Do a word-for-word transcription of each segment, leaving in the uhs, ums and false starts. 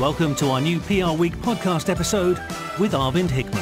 Welcome to our new P R Week podcast episode with Arvind Hickman.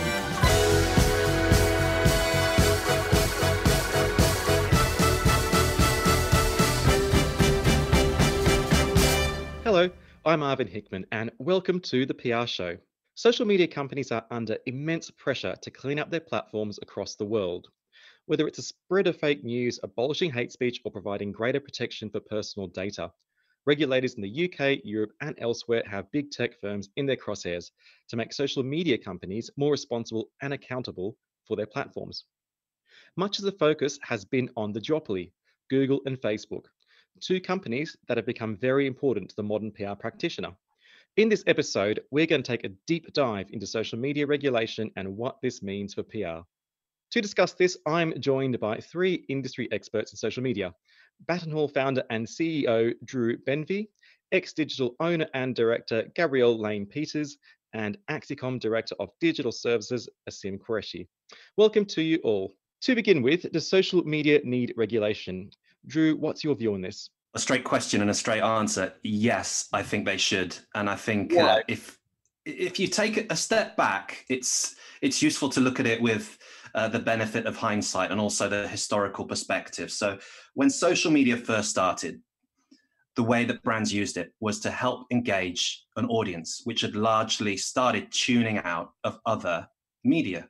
Hello, I'm Arvind Hickman and welcome to the P R Show. Social media companies are under immense pressure to clean up their platforms across the world. Whether it's a spread of fake news, abolishing hate speech, or providing greater protection for personal data, regulators in the U K, Europe, and elsewhere have big tech firms in their crosshairs to make social media companies more responsible and accountable for their platforms. Much of the focus has been on the duopoly, Google and Facebook, two companies that have become very important to the modern P R practitioner. In this episode, we're going to take a deep dive into social media regulation and what this means for P R. To discuss this, I'm joined by three industry experts in social media. Baton Hall founder and C E O Drew Benvie, ex-digital owner and director Gabrielle Lane-Peters, and Axicom Director of Digital Services Asim Qureshi. Welcome to you all. To begin with, does social media need regulation? Drew, what's your view on this? A straight question and a straight answer. Yes, I think they should. And I think uh, if if you take a step back, it's it's useful to look at it with uh, the benefit of hindsight and also the historical perspective. So when social media first started, the way that brands used it was to help engage an audience, which had largely started tuning out of other media,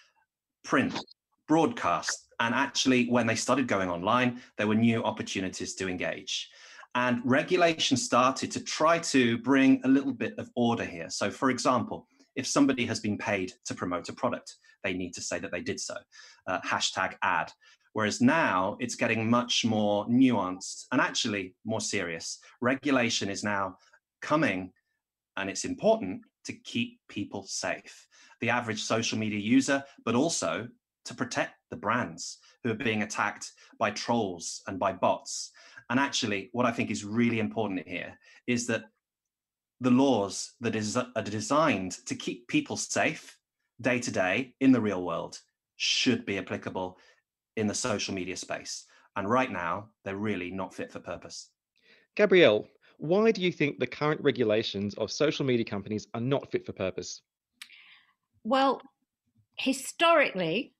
print, broadcast. And actually, when they started going online, there were new opportunities to engage. And regulation started to try to bring a little bit of order here. So for example, if somebody has been paid to promote a product, they need to say that they did so, uh, hashtag ad. Whereas now it's getting much more nuanced and actually more serious. Regulation is now coming, and it's important to keep people safe. The average social media user, but also to protect the brands who are being attacked by trolls and by bots. And actually, what I think is really important here is that the laws that is, are designed to keep people safe day to day in the real world should be applicable in the social media space. And right now, they're really not fit for purpose. Gabrielle, why do you think the current regulations of social media companies are not fit for purpose? Well, historically,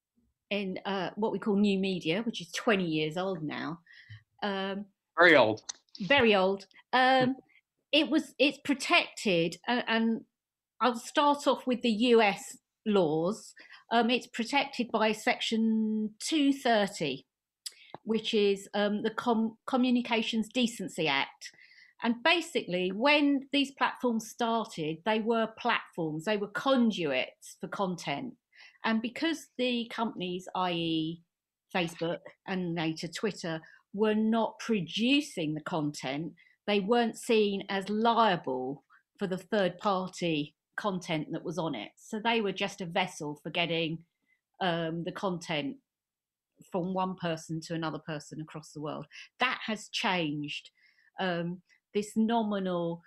in uh, what we call new media, which is twenty years old now. Um, very old. Very old. Um, it was, it's protected, uh, and I'll start off with the U S laws. Um, it's protected by Section two thirty, which is um, the Com- Communications Decency Act. And basically, when these platforms started, they were platforms, they were conduits for content. And because the companies, that is. Facebook and later Twitter, were not producing the content, they weren't seen as liable for the third-party content that was on it. So they were just a vessel for getting um, the content from one person to another person across the world. That has changed. Um, this nominal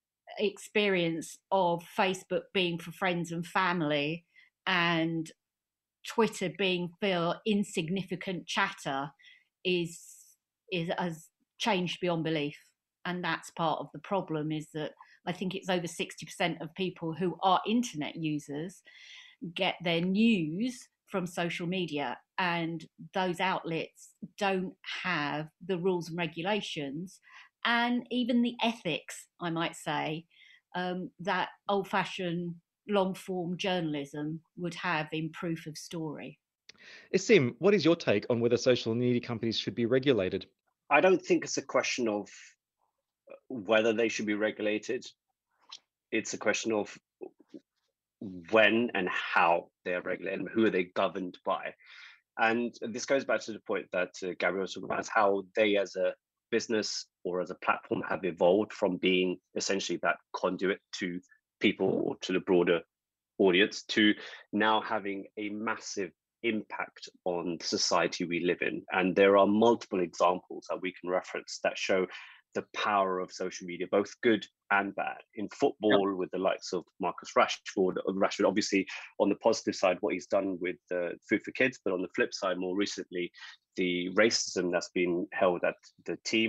experience of Facebook being for friends and family and Twitter being for insignificant chatter is is has changed beyond belief, and that's part of the problem. Is that I think it's over sixty percent of people who are internet users get their news from social media, and those outlets don't have the rules and regulations and even the ethics, I might say, um, that old-fashioned long-form journalism would have in proof of story. Asim, what is your take on whether social media companies should be regulated? I don't think it's a question of whether they should be regulated. It's a question of when and how they're regulated and who are they governed by. And this goes back to the point that uh, Gabrielle was talking about, is how they as a business or as a platform have evolved from being essentially that conduit to people or to the broader audience to now having a massive impact on the society we live in. And there are multiple examples that we can reference that show the power of social media, both good and bad. In football, yep. with the likes of Marcus Rashford, Rashford, obviously on the positive side, what he's done with uh, Food for Kids, but on the flip side, more recently, the racism that's been held at the team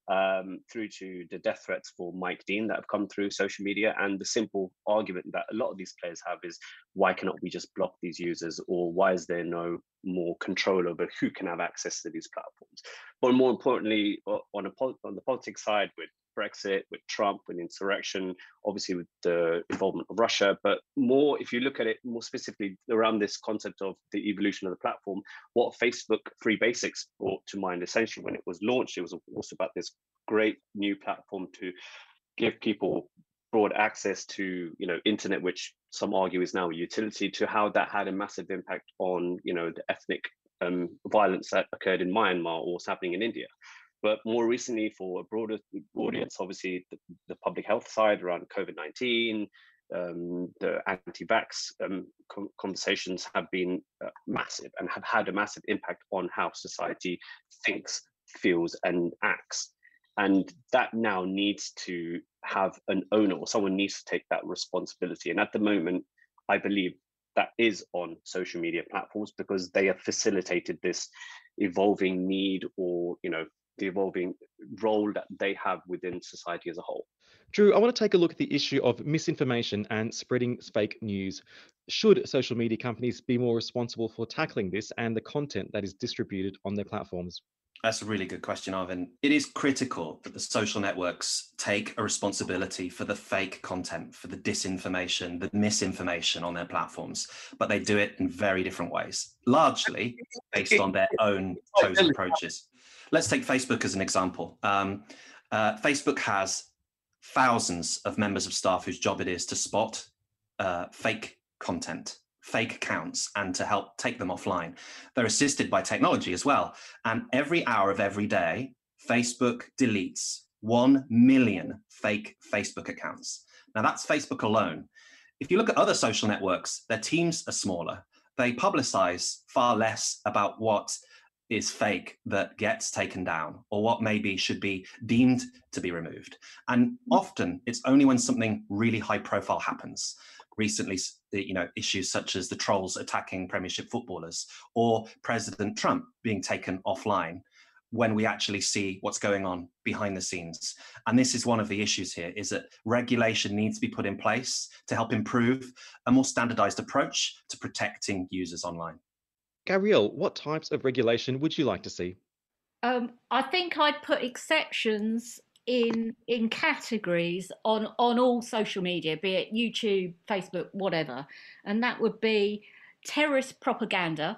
um, through to the death threats for Mike Dean that have come through social media. And the simple argument that a lot of these players have is, why cannot we just block these users, or why is there no more control over who can have access to these platforms? But more importantly, on, a, on the politics side, with Brexit, with Trump, with insurrection, obviously with the involvement of Russia, but more, if you look at it more specifically around this concept of the evolution of the platform, what Facebook Free Basics brought to mind, essentially when it was launched, it was also about this great new platform to give people broad access to, you know, internet, which some argue is now a utility, to how that had a massive impact on, you know, the ethnic um, violence that occurred in Myanmar or was happening in India. But more recently, for a broader audience, obviously the, the public health side around COVID nineteen, um, the anti-vax um, com conversations have been uh, massive and have had a massive impact on how society thinks, feels, and acts. And that now needs to have an owner, or someone needs to take that responsibility. And at the moment, I believe that is on social media platforms, because they have facilitated this evolving need, or, you know, the evolving role that they have within society as a whole. Drew, I want to take a look at the issue of misinformation and spreading fake news. Should social media companies be more responsible for tackling this and the content that is distributed on their platforms? That's a really good question, Arvin. It is critical that the social networks take a responsibility for the fake content, for the disinformation, the misinformation on their platforms, but they do it in very different ways, largely based on their own chosen approaches. Let's take Facebook as an example. Um, uh, Facebook has thousands of members of staff whose job it is to spot uh, fake content, fake accounts, and to help take them offline. They're assisted by technology as well. And every hour of every day, Facebook deletes one million fake Facebook accounts. Now that's Facebook alone. If you look at other social networks, their teams are smaller. They publicize far less about what is fake that gets taken down, or what maybe should be deemed to be removed. And often it's only when something really high profile happens. Recently, you know, issues such as the trolls attacking Premiership footballers, or President Trump being taken offline, when we actually see what's going on behind the scenes. And this is one of the issues here, is that regulation needs to be put in place to help improve a more standardized approach to protecting users online. Gabrielle, what types of regulation would you like to see? Um, I think I'd put exceptions in in categories on on all social media, be it YouTube, Facebook, whatever, and that would be terrorist propaganda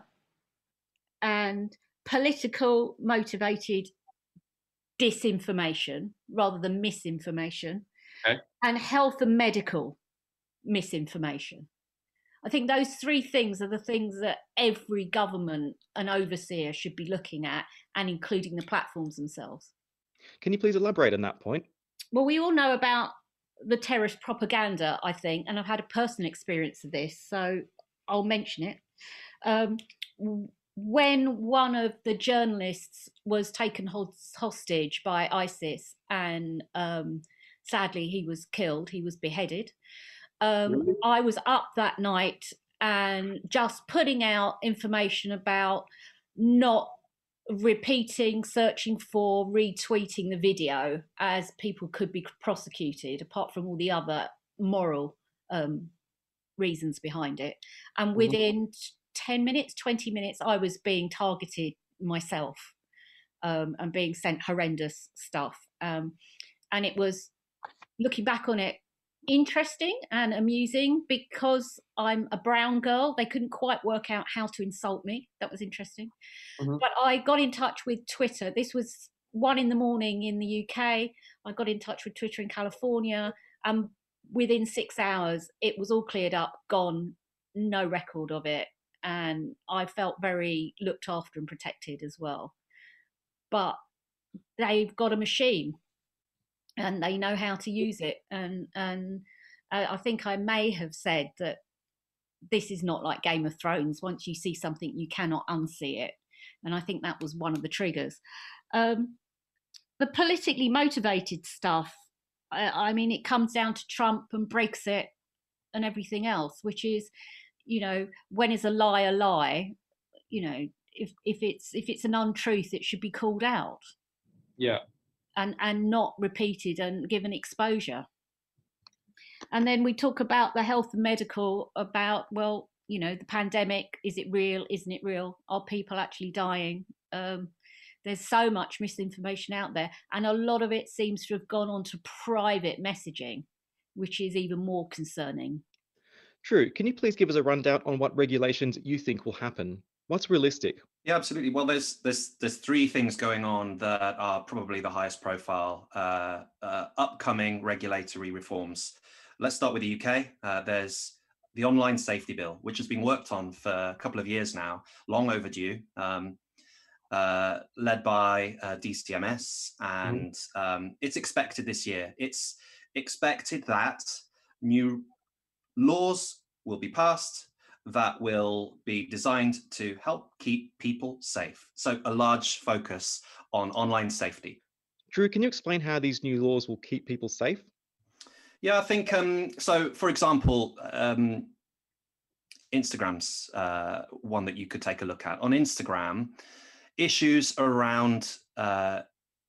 and political motivated disinformation rather than misinformation, okay, and health and medical misinformation. I think those three things are the things that every government and overseer should be looking at, and including the platforms themselves. Can you please elaborate on that point? Well, we all know about the terrorist propaganda, I think, and I've had a personal experience of this, so I'll mention it. Um, when one of the journalists was taken hostage by ISIS, and um, sadly he was killed, he was beheaded, um, really? I was up that night and just putting out information about not repeating, searching for, retweeting the video, as people could be prosecuted, apart from all the other moral um, reasons behind it. And within mm-hmm. ten minutes, twenty minutes, I was being targeted myself um, and being sent horrendous stuff. Um, and it was, looking back on it, interesting and amusing, because I'm a brown girl. They couldn't quite work out how to insult me. That was interesting. Mm-hmm. But I got in touch with Twitter. This was one in the morning in the U K. I got in touch with Twitter in California, and within six hours, it was all cleared up, gone, no record of it. And I felt very looked after and protected as well. But they've got a machine, and they know how to use it. And and uh, I think I may have said that this is not like Game of Thrones. Once you see something, you cannot unsee it. And I think that was one of the triggers. Um, the politically motivated stuff, I, I mean, it comes down to Trump and Brexit and everything else, which is, you know, when is a lie a lie? You know, if if it's if it's an untruth, it should be called out. Yeah. and, and not repeated and given exposure. And then we talk about the health and medical, about, well, you know, the pandemic, is it real? Isn't it real? Are people actually dying? Um, there's so much misinformation out there. And a lot of it seems to have gone on to private messaging, which is even more concerning. Drew, can you please give us a rundown on what regulations you think will happen? What's realistic? Yeah, absolutely. Well, there's there's there's three things going on that are probably the highest profile uh, uh, upcoming regulatory reforms. Let's start with the U K. Uh, there's the Online Safety Bill, which has been worked on for a couple of years now, long overdue, um, uh, led by uh, D C M S, and mm-hmm. um, it's expected this year. It's expected that new laws will be passed that will be designed to help keep people safe. So a large focus on online safety. Drew, can you explain how these new laws will keep people safe? Yeah, I think, um, so for example, um, Instagram's uh, one that you could take a look at. On Instagram, issues around uh,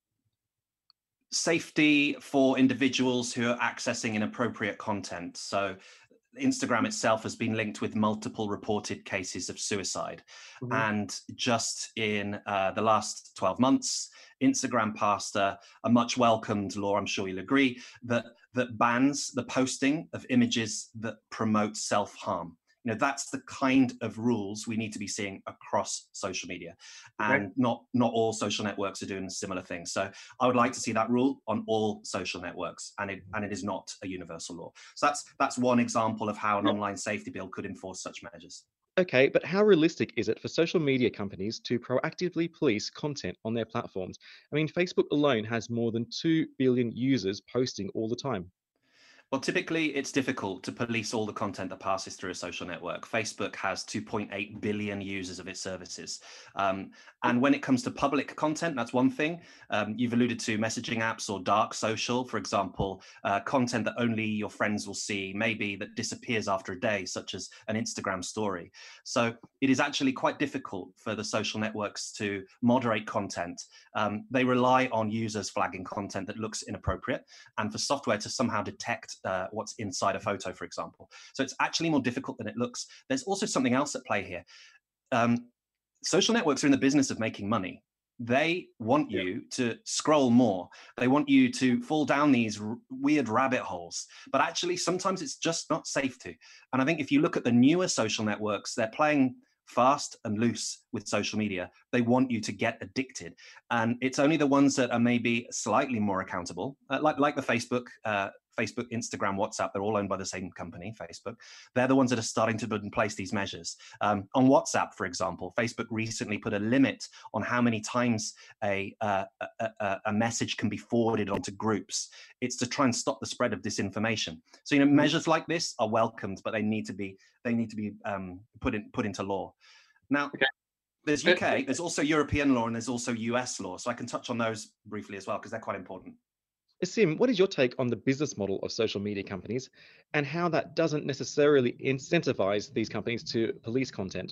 safety for individuals who are accessing inappropriate content. So Instagram itself has been linked with multiple reported cases of suicide. Mm-hmm. And just in uh, the last twelve months, Instagram passed a, a much welcomed law, I'm sure you'll agree, that, that bans the posting of images that promote self-harm. You know, that's the kind of rules we need to be seeing across social media. And okay. not, not all social networks are doing similar things. So I would like to see that rule on all social networks, and it and it is not a universal law. So that's that's one example of how an yeah. online safety bill could enforce such measures. Okay, but how realistic is it for social media companies to proactively police content on their platforms? I mean, Facebook alone has more than two billion users posting all the time. Well, typically, it's difficult to police all the content that passes through a social network. Facebook has two point eight billion users of its services. Um, and when it comes to public content, that's one thing. Um, you've alluded to messaging apps or dark social, for example, uh, content that only your friends will see, maybe that disappears after a day, such as an Instagram story. So it is actually quite difficult for the social networks to moderate content. Um, they rely on users flagging content that looks inappropriate, and for software to somehow detect Uh, what's inside a photo, for example. So it's actually more difficult than it looks. There's also something else at play here. Um, social networks are in the business of making money. They want you yeah. to scroll more. They want you to fall down these r- weird rabbit holes. But actually, sometimes it's just not safe to. And I think if you look at the newer social networks, they're playing fast and loose with social media. They want you to get addicted. And it's only the ones that are maybe slightly more accountable, uh, like, like the Facebook, uh, Facebook, Instagram, WhatsApp, they're all owned by the same company, Facebook. They're the ones that are starting to put in place these measures. Um, on WhatsApp, for example, Facebook recently put a limit on how many times a, uh, a, a, a message can be forwarded onto groups. It's to try and stop the spread of disinformation. So, you know, measures like this are welcomed, but they need to be they need to be um, put in put into law. Now, okay. There's U K, there's also European law, and there's also U S law. So I can touch on those briefly as well, because they're quite important. Asim, what is your take on the business model of social media companies and how that doesn't necessarily incentivize these companies to police content?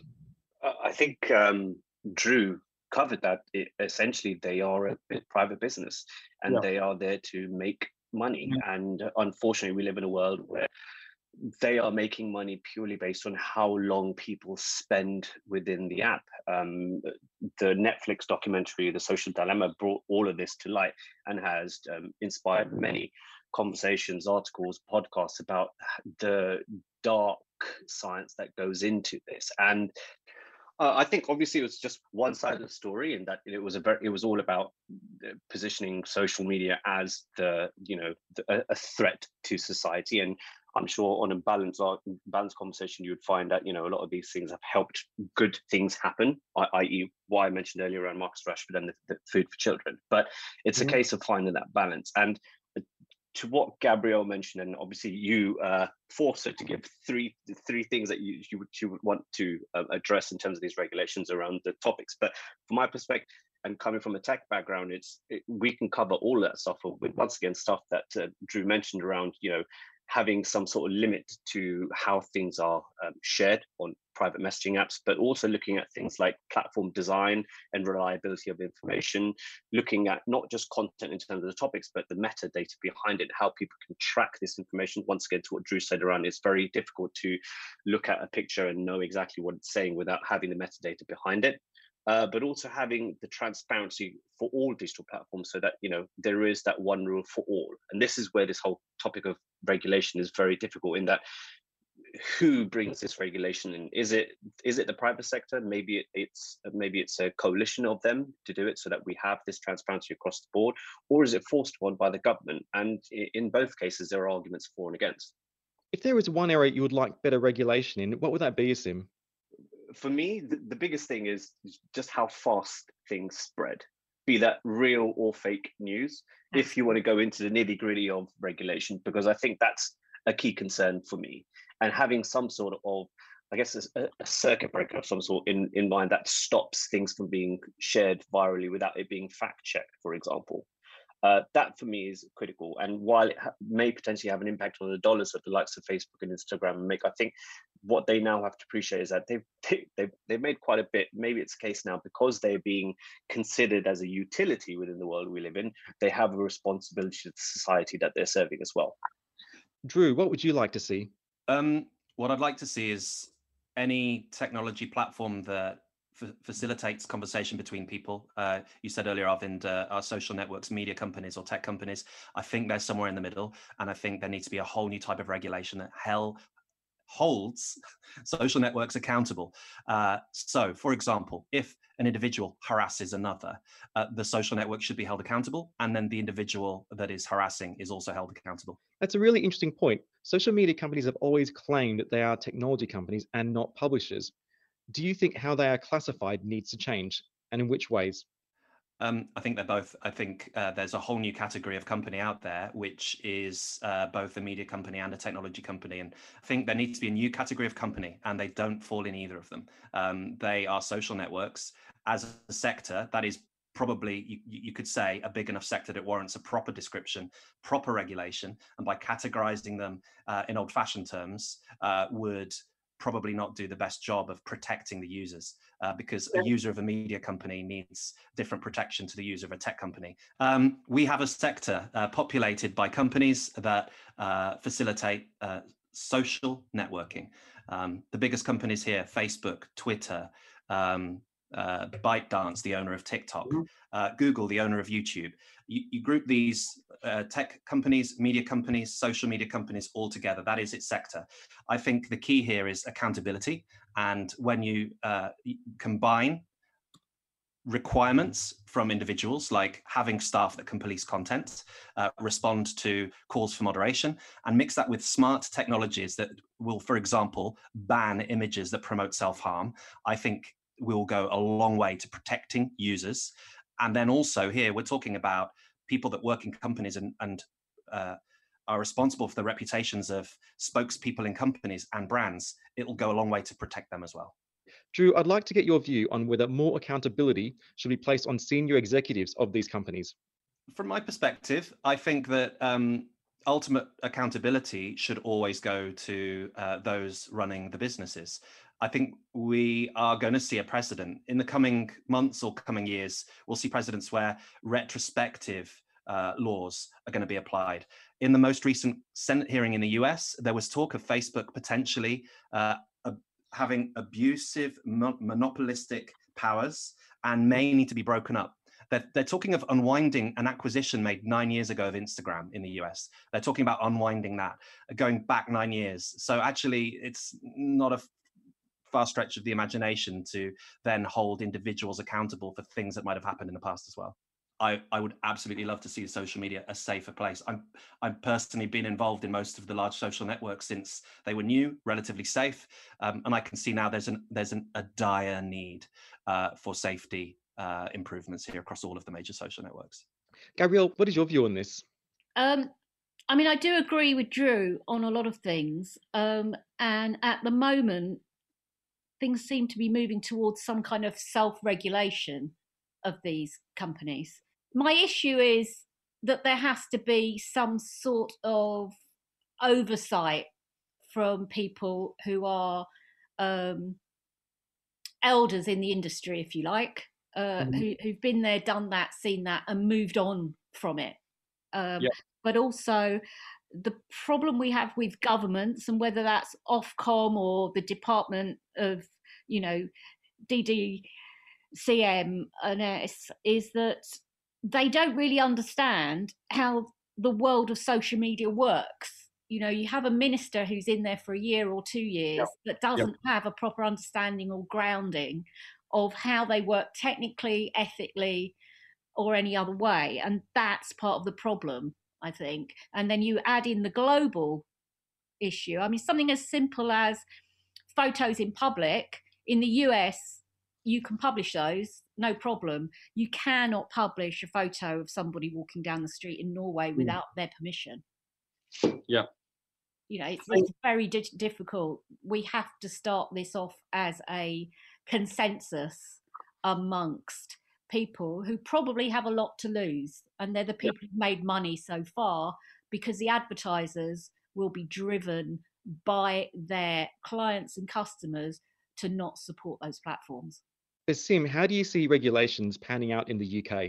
I think um, Drew covered that. It, essentially, they are a private business, and yeah. they are there to make money. Mm-hmm. And unfortunately, we live in a world where they are making money purely based on how long people spend within the app. Um, the Netflix documentary, The Social Dilemma, brought all of this to light and has um, inspired many conversations, articles, podcasts about the dark science that goes into this. And uh, I think obviously it was just one side of the story, in that it was a very, it was all about positioning social media as the, you know, the, a threat to society. And I'm sure on a balanced, balanced conversation, you would find that, you know, a lot of these things have helped good things happen, that is what I mentioned earlier around Marcus Rashford and the, the food for children. But it's mm-hmm. a case of finding that balance. And to what Gabrielle mentioned, and obviously you uh, forced her to give three three things that you, you, would, you would want to uh, address in terms of these regulations around the topics. But from my perspective, and coming from a tech background, it's it, we can cover all that stuff with, once again, stuff that uh, Drew mentioned around, you know, having some sort of limit to how things are um, shared on private messaging apps, but also looking at things like platform design and reliability of information, looking at not just content in terms of the topics, but the metadata behind it, how people can track this information. Once again, to what Drew said around, it's very difficult to look at a picture and know exactly what it's saying without having the metadata behind it. Uh, but also having the transparency for all digital platforms so that, you know, there is that one rule for all. And this is where this whole topic of regulation is very difficult, in that who brings this regulation in? Is it is it the private sector? Maybe it, it's maybe it's a coalition of them to do it so that we have this transparency across the board, or is it forced upon by the government? And in both cases, there are arguments for and against. If there is one area you would like better regulation in, what would that be, Asim? For me, the, the biggest thing is just how fast things spread, be that real or fake news, if you want to go into the nitty gritty of regulation, because I think that's a key concern for me. And having some sort of, I guess, a, a circuit breaker of some sort in, in mind that stops things from being shared virally without it being fact checked, for example. Uh, that for me is critical. And while it ha- may potentially have an impact on the dollars that the likes of Facebook and Instagram make, I think what they now have to appreciate is that they've, they've, they've made quite a bit. Maybe it's the case now, because they're being considered as a utility within the world we live in, they have a responsibility to the society that they're serving as well. Drew, what would you like to see? Um, what I'd like to see is any technology platform that f- facilitates conversation between people. Uh, you said earlier, Arvind, uh, our social networks, media companies or tech companies. I think they're somewhere in the middle, and I think there needs to be a whole new type of regulation that hell holds social networks accountable. Uh, so, for example, if an individual harasses another, uh, the social network should be held accountable, and then the individual that is harassing is also held accountable. That's a really interesting point. Social media companies have always claimed that they are technology companies and not publishers. Do you think how they are classified needs to change, and in which ways? Um, I think they're both. I think uh, there's a whole new category of company out there, which is uh, both a media company and a technology company. And I think there needs to be a new category of company, and they don't fall in either of them. Um, they are social networks. As a sector, that is probably, you, you could say, a big enough sector that warrants a proper description, proper regulation. And by categorizing them uh, in old-fashioned terms, uh, would probably not do the best job of protecting the users, uh, because a user of a media company needs different protection to the user of a tech company. Um, we have a sector uh, populated by companies that uh, facilitate uh, social networking. Um, the biggest companies here, Facebook, Twitter, um, uh, ByteDance, the owner of TikTok, uh, Google, the owner of YouTube. You, you group these uh, tech companies, media companies, social media companies all together. That is its sector. I think the key here is accountability. And when you uh, combine requirements from individuals, like having staff that can police content, uh, respond to calls for moderation, and mix that with smart technologies that will, for example, ban images that promote self-harm, I think will go a long way to protecting users. And then also here, we're talking about people that work in companies and, and uh, are responsible for the reputations of spokespeople in companies and brands. It will go a long way to protect them as well. Drew, I'd like to get your view on whether more accountability should be placed on senior executives of these companies. From my perspective, I think that um, ultimate accountability should always go to uh, those running the businesses. I think we are going to see a precedent in the coming months or coming years. We'll see precedents where retrospective uh, laws are going to be applied. In the most recent Senate hearing in the U S, there was talk of Facebook potentially uh, having abusive, mon- monopolistic powers and may need to be broken up. They're, they're talking of unwinding an acquisition made nine years ago of Instagram in the U S. They're talking about unwinding that, going back nine years. So actually, it's not a far stretch of the imagination to then hold individuals accountable for things that might have happened in the past as well. I, I would absolutely love to see social media a safer place. I'm I've personally been involved in most of the large social networks since they were new, relatively safe, um, and I can see now there's an there's an, a dire need uh, for safety uh, improvements here across all of the major social networks. Gabrielle, what is your view on this? Um, I mean, I do agree with Drew on a lot of things, um, and at the moment, things seem to be moving towards some kind of self-regulation of these companies. My issue is that there has to be some sort of oversight from people who are um, elders in the industry, if you like, uh, mm-hmm. who, who've been there, done that, seen that, and moved on from it. Um, yep. But also the problem we have with governments, and whether that's Ofcom or the Department of, you know, D D C M and S, is that they don't really understand how the world of social media works. You know, you have a minister who's in there for a year or two years yep. that doesn't yep. have a proper understanding or grounding of how they work technically, ethically, or any other way. And that's part of the problem, I think. And then you add in the global issue. I mean, something as simple as photos in public. In the U S, you can publish those, no problem. You cannot publish a photo of somebody walking down the street in Norway mm. without their permission. Yeah. You know, it's, it's very di- difficult. We have to start this off as a consensus amongst people who probably have a lot to lose. And they're the people yeah. who've made money so far, because the advertisers will be driven by their clients and customers to not support those platforms. Sim, how do you see regulations panning out in the U K?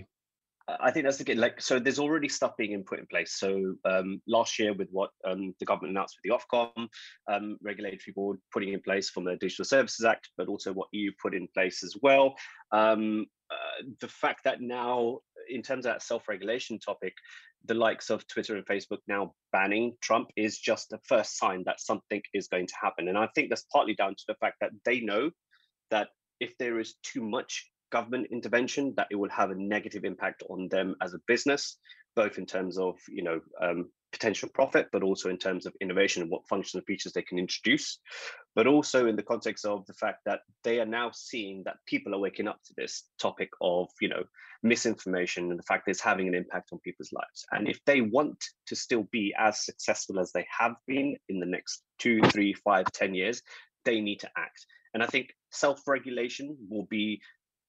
I think that's the good, like, so there's already stuff being put in place. So um, last year with what um, the government announced with the Ofcom um, regulatory board putting in place from the Digital Services Act, but also what E U put in place as well. Um, uh, the fact that now, in terms of that self-regulation topic, the likes of Twitter and Facebook now banning Trump is just the first sign that something is going to happen. And I think that's partly down to the fact that they know that if there is too much government intervention, that it will have a negative impact on them as a business, both in terms of, you know, um, potential profit, but also in terms of innovation and what functions and features they can introduce, but also in the context of the fact that they are now seeing that people are waking up to this topic of, you know, misinformation and the fact that it's having an impact on people's lives. And if they want to still be as successful as they have been in the next two, three, five, ten years, they need to act. And I think self-regulation will be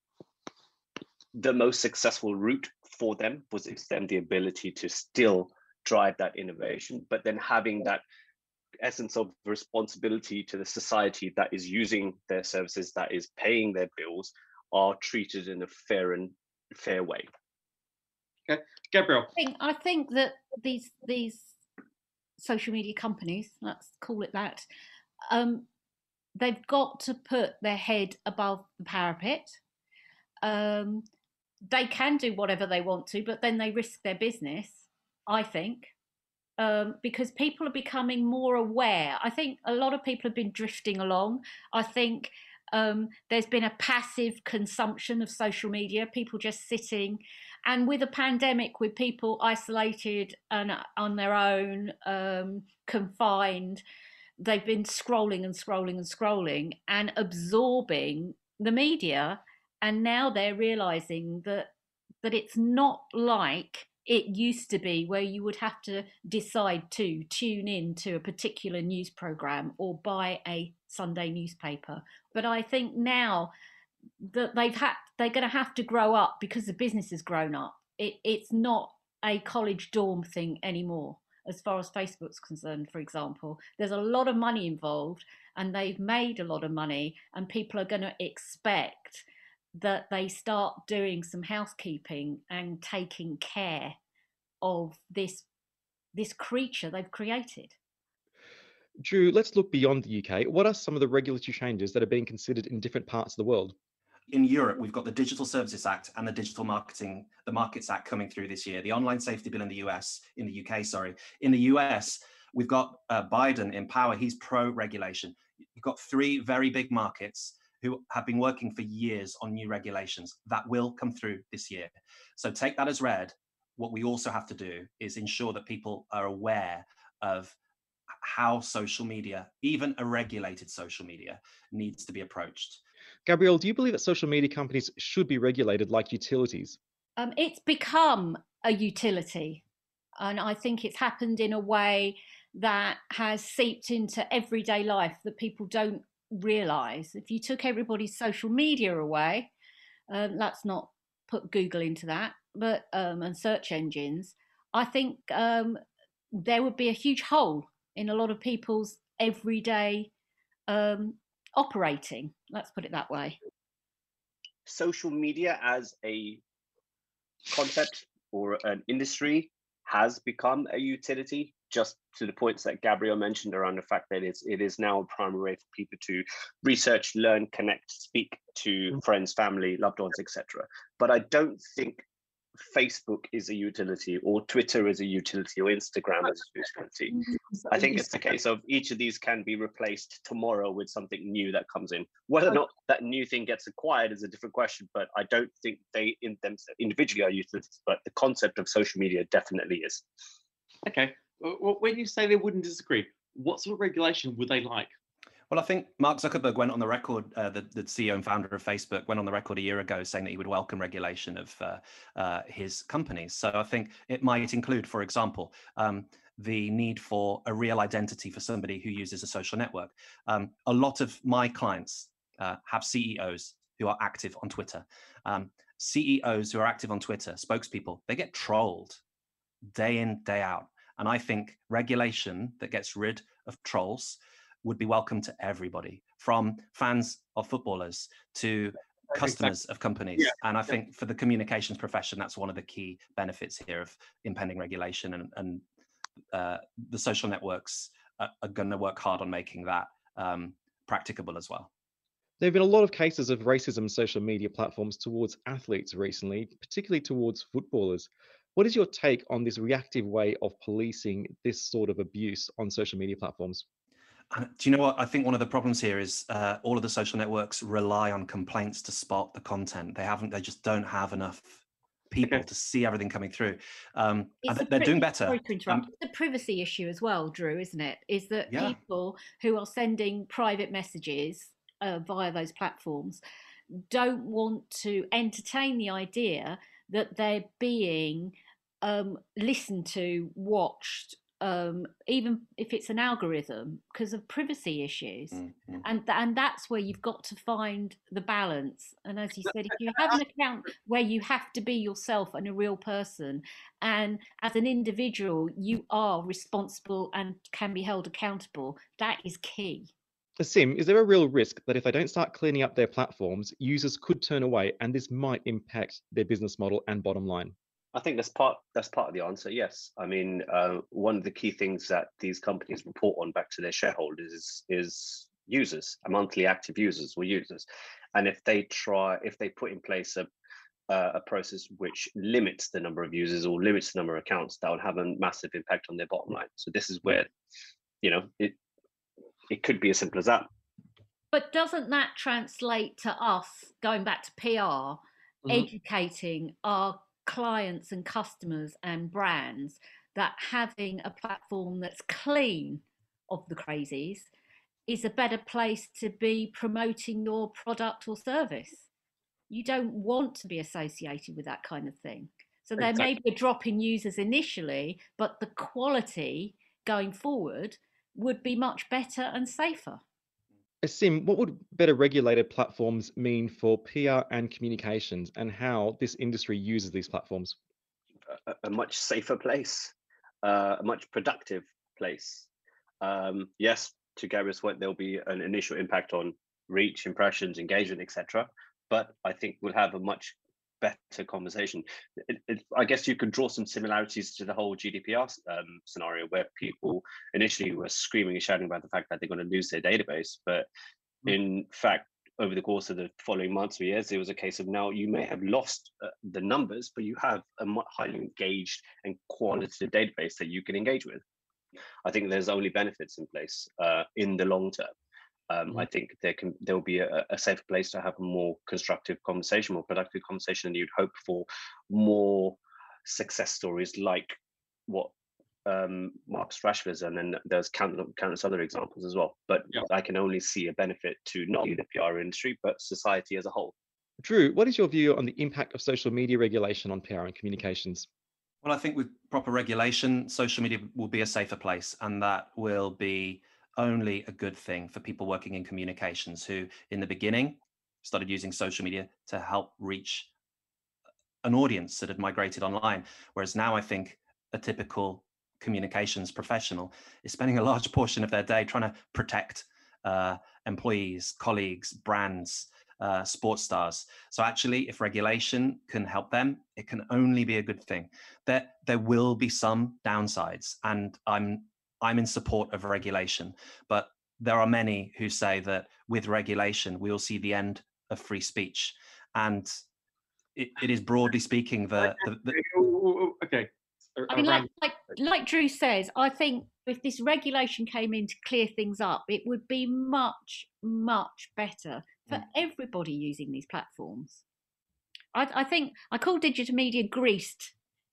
the most successful route for them, was extend the ability to still drive that innovation, but then having that essence of responsibility to the society that is using their services, that is paying their bills, are treated in a fair and fair way. Okay, Gabrielle. I think, I think that these these social media companies, let's call it that, um, they've got to put their head above the parapet. Um, they can do whatever they want to, but then they risk their business, I think, um, because people are becoming more aware. I think a lot of people have been drifting along. I think um, there's been a passive consumption of social media, people just sitting. And with a pandemic, with people isolated and on their own, um, confined, they've been scrolling and scrolling and scrolling and absorbing the media. And now they're realizing that that it's not like it used to be, where you would have to decide to tune in to a particular news program or buy a Sunday newspaper. But I think now that they've had, they're going to have to grow up because the business has grown up. It, it's not a college dorm thing anymore. As far as Facebook's concerned, for example, there's a lot of money involved, and they've made a lot of money, and people are going to expect that they start doing some housekeeping and taking care of this this creature they've created. Drew, let's look beyond the U K. What are some of the regulatory changes that are being considered in different parts of the world? In Europe, we've got the Digital Services Act and the Digital Marketing, the Markets Act coming through this year. The Online Safety Bill in the U S, in the U K, sorry. In the U S, we've got uh, Biden in power. He's pro-regulation. You've got three very big markets who have been working for years on new regulations that will come through this year. So take that as read. What we also have to do is ensure that people are aware of how social media, even a regulated social media, needs to be approached. Gabrielle, do you believe that social media companies should be regulated like utilities? Um, it's become a utility. And I think it's happened in a way that has seeped into everyday life that people don't realise. If you took everybody's social media away, um, let's not put Google into that, but um, and search engines, I think um, there would be a huge hole in a lot of people's everyday um, operating. Let's put it that way. Social media as a concept or an industry has become a utility, just to the points that Gabrielle mentioned around the fact that it's, it is now a primary way for people to research, learn, connect, speak to friends, family, loved ones, et cetera. But I don't think Facebook is a utility, or Twitter is a utility, or Instagram is a utility. I think it's the case of each of these can be replaced tomorrow with something new that comes in. Whether or not that new thing gets acquired is a different question, but I don't think they in themselves individually are utilities, but the concept of social media definitely is. Okay, well, when you say they wouldn't disagree, what sort of regulation would they like? Well, I think Mark Zuckerberg went on the record, uh, the, the C E O and founder of Facebook, went on the record a year ago saying that he would welcome regulation of uh, uh, his companies. So I think it might include, for example, um, the need for a real identity for somebody who uses a social network. Um, a lot of my clients uh, have C E Os who are active on Twitter. Um, C E Os who are active on Twitter, spokespeople, they get trolled day in, day out. And I think regulation that gets rid of trolls would be welcome to everybody, from fans of footballers to customers exactly. of companies. Yeah. And I think for the communications profession, that's one of the key benefits here of impending regulation, and, and uh, the social networks are, are going to work hard on making that um, practicable as well. There have been a lot of cases of racism on social media platforms towards athletes recently, particularly towards footballers. What is your take on this reactive way of policing this sort of abuse on social media platforms? And do you know what? I think one of the problems here is uh, all of the social networks rely on complaints to spot the content. They haven't, they just don't have enough people okay. to see everything coming through. Um, and they're doing better. Sorry to interrupt. Um, it's a privacy issue as well, Drew, isn't it? Is that yeah. people who are sending private messages uh, via those platforms don't want to entertain the idea that they're being um, listened to, watched, um, even if it's an algorithm, because of privacy issues. Mm-hmm. And, th- and that's where you've got to find the balance. And as you said, if you have an account where you have to be yourself and a real person, and as an individual, you are responsible and can be held accountable, that is key. Asim, is there a real risk that if they don't start cleaning up their platforms, users could turn away, and this might impact their business model and bottom line? I think that's part that's part of the answer. Yes, I mean uh, one of the key things that these companies report on back to their shareholders is, is users, monthly active users or users, and if they try, if they put in place a uh, a process which limits the number of users or limits the number of accounts, that would have a massive impact on their bottom line. So this is where, you know, it it could be as simple as that. But doesn't that translate to us going back to P R, mm-hmm. educating our clients and customers and brands that having a platform that's clean of the crazies is a better place to be promoting your product or service? You don't want to be associated with that kind of thing. So there exactly. may be a drop in users initially, but the quality going forward would be much better and safer. Asim, what would better regulated platforms mean for P R and communications, and how this industry uses these platforms? A, a much safer place, uh, a much productive place. Um, yes, to Gary's point, there'll be an initial impact on reach, impressions, engagement, et cetera. But I think we'll have a much better conversation. It, it, I guess you could draw some similarities to the whole G D P R um, scenario, where people initially were screaming and shouting about the fact that they're going to lose their database. But mm-hmm. in fact, over the course of the following months or years, it was a case of now you may have lost uh, the numbers, but you have a much highly engaged and qualitative database that you can engage with. I think there's only benefits in place uh, in the long term. Um, mm-hmm. I think there can there will be a, a safer place to have a more constructive conversation, more productive conversation, and you'd hope for more success stories like what um, Mark Strashler's, and then there's countless, countless other examples as well. But yeah. I can only see a benefit to not only the P R industry, but society as a whole. Drew, what is your view on the impact of social media regulation on P R and communications? Well, I think with proper regulation, social media will be a safer place, and that will be only a good thing for people working in communications who, in the beginning, started using social media to help reach an audience that had migrated online. Whereas now I think a typical communications professional is spending a large portion of their day trying to protect uh, employees, colleagues, brands, uh, sports stars. So actually, if regulation can help them, it can only be a good thing. There, there will be some downsides, and I'm, I'm in support of regulation, but there are many who say that with regulation, we will see the end of free speech. And it, it is broadly speaking the... the, the okay. I mean, like, like, like Drew says, I think if this regulation came in to clear things up, it would be much, much better for everybody using these platforms. I, I think I call digital media greased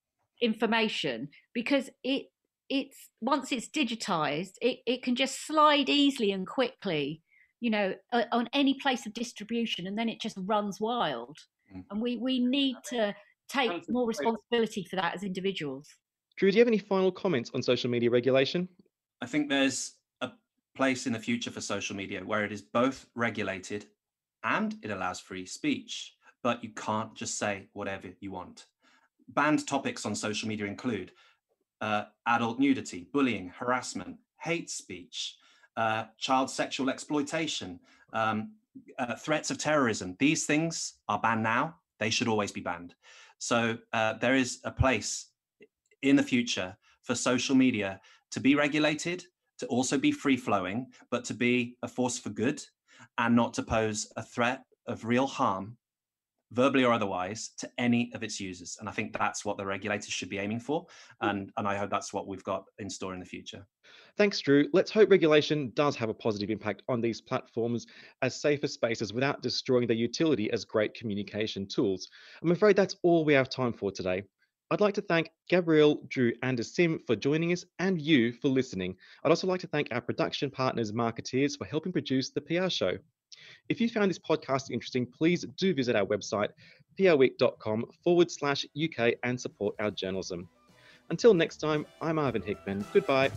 information because it it's once it's digitized, it, it can just slide easily and quickly, you know, uh, on any place of distribution, and then it just runs wild. Mm. And we, we need to take more responsibility for that as individuals. Drew, do you have any final comments on social media regulation? I think there's a place in the future for social media where it is both regulated and it allows free speech, but you can't just say whatever you want. Banned topics on social media include uh, adult nudity, bullying, harassment, hate speech, uh, child sexual exploitation, um, uh, threats of terrorism. These things are banned now. They should always be banned. So uh, there is a place in the future for social media to be regulated, to also be free-flowing, but to be a force for good and not to pose a threat of real harm, verbally or otherwise, to any of its users. And I think that's what the regulators should be aiming for. And, and I hope that's what we've got in store in the future. Thanks, Drew. Let's hope regulation does have a positive impact on these platforms as safer spaces without destroying their utility as great communication tools. I'm afraid that's all we have time for today. I'd like to thank Gabrielle, Drew, and Asim for joining us and you for listening. I'd also like to thank our production partners, Marketeers, for helping produce the P R Show. If you found this podcast interesting, please do visit our website, prweek.com forward slash UK and support our journalism. Until next time, I'm Arvin Hickman. Goodbye.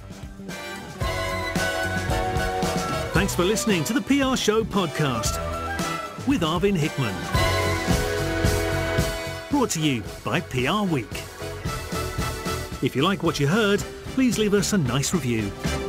Thanks for listening to the P R Show podcast with Arvin Hickman. Brought to you by P R Week. If you like what you heard, please leave us a nice review.